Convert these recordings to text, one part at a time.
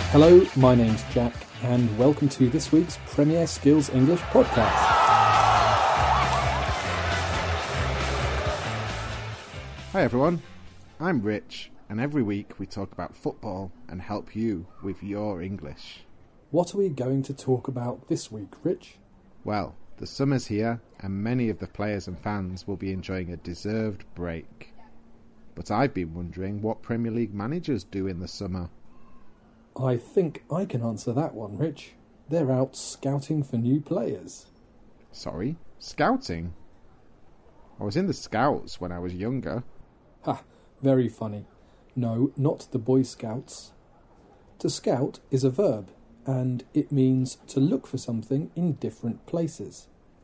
Hello, my name's Jack, and welcome to this week's Premier Skills English podcast. Hi everyone, I'm Rich, and every week we talk about football and help you with your English. What are we going to talk about this week, Rich? Well, the summer's here, and many of the players and fans will be enjoying a deserved break. But I've been wondering what Premier League managers do in the summer. I think I can answer that one, Rich. They're out scouting for new players. Sorry, scouting? I was in the Scouts when I was younger. Ha, very funny. No, not the Boy Scouts. To scout is a verb, and it means to look for something in different places.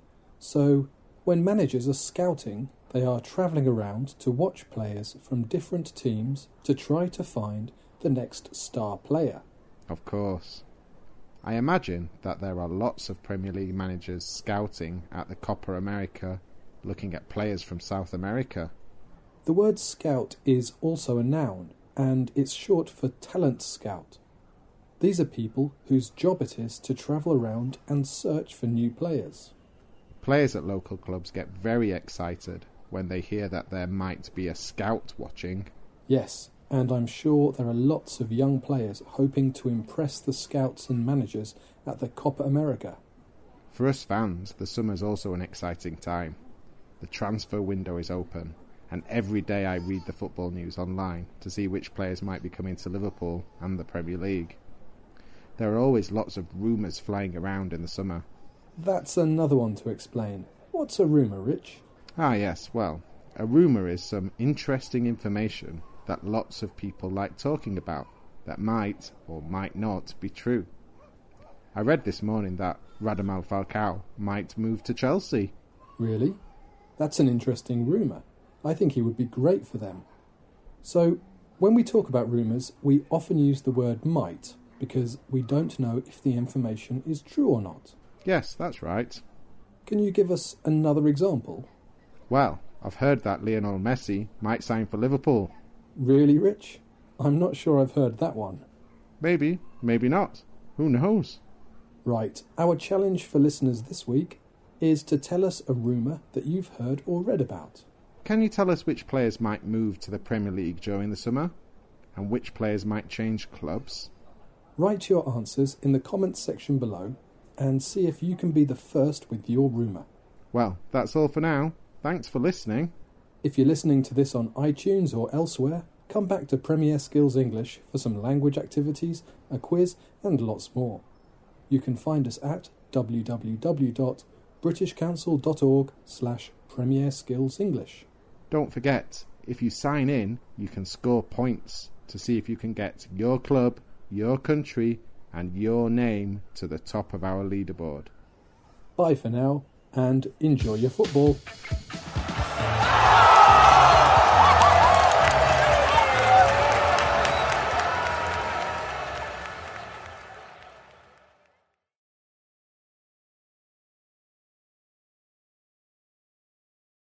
So, when managers are scouting, they are travelling around to watch players from different teams to try to find the next star player. Of course. I imagine that there are lots of Premier League managers scouting at the Copa America, looking at players from South America. The word scout is also a noun, and it's short for talent scout. These are people whose job it is to travel around and search for new players. Players at local clubs get very excited when they hear that there might be a scout watching. Yes, and I'm sure there are lots of young players hoping to impress the scouts and managers at the Copa America. For us fans, the summer's also an exciting time. The transfer window is open, and every day I read the football news online to see which players might be coming to Liverpool and the Premier League. There are always lots of rumours flying around in the summer. That's another one to explain. What's a rumour, Rich? Ah yes, well, a rumour is some interesting information that lots of people like talking about that might or might not be true. I read this morning that Radamel Falcao might move to Chelsea. Really? That's an interesting rumour. I think he would be great for them. So, when we talk about rumours, we often use the word might because we don't know if the information is true or not. Yes, that's right. Can you give us another example? Well, I've heard that Lionel Messi might sign for Liverpool. Really, Rich? I'm not sure I've heard that one. Maybe, maybe not. Who knows? Right, our challenge for listeners this week is to tell us a rumour that you've heard or read about. Can you tell us which players might move to the Premier League during the summer? And which players might change clubs? Write your answers in the comments section below and see if you can be the first with your rumour. Well, that's all for now. Thanks for listening. If you're listening to this on iTunes or elsewhere, come back to Premier Skills English for some language activities, a quiz and lots more. You can find us at www.britishcouncil.org/Premier Skills English. Don't forget, if you sign in, you can score points to see if you can get your club, your country and your name to the top of our leaderboard. Bye for now and enjoy your football.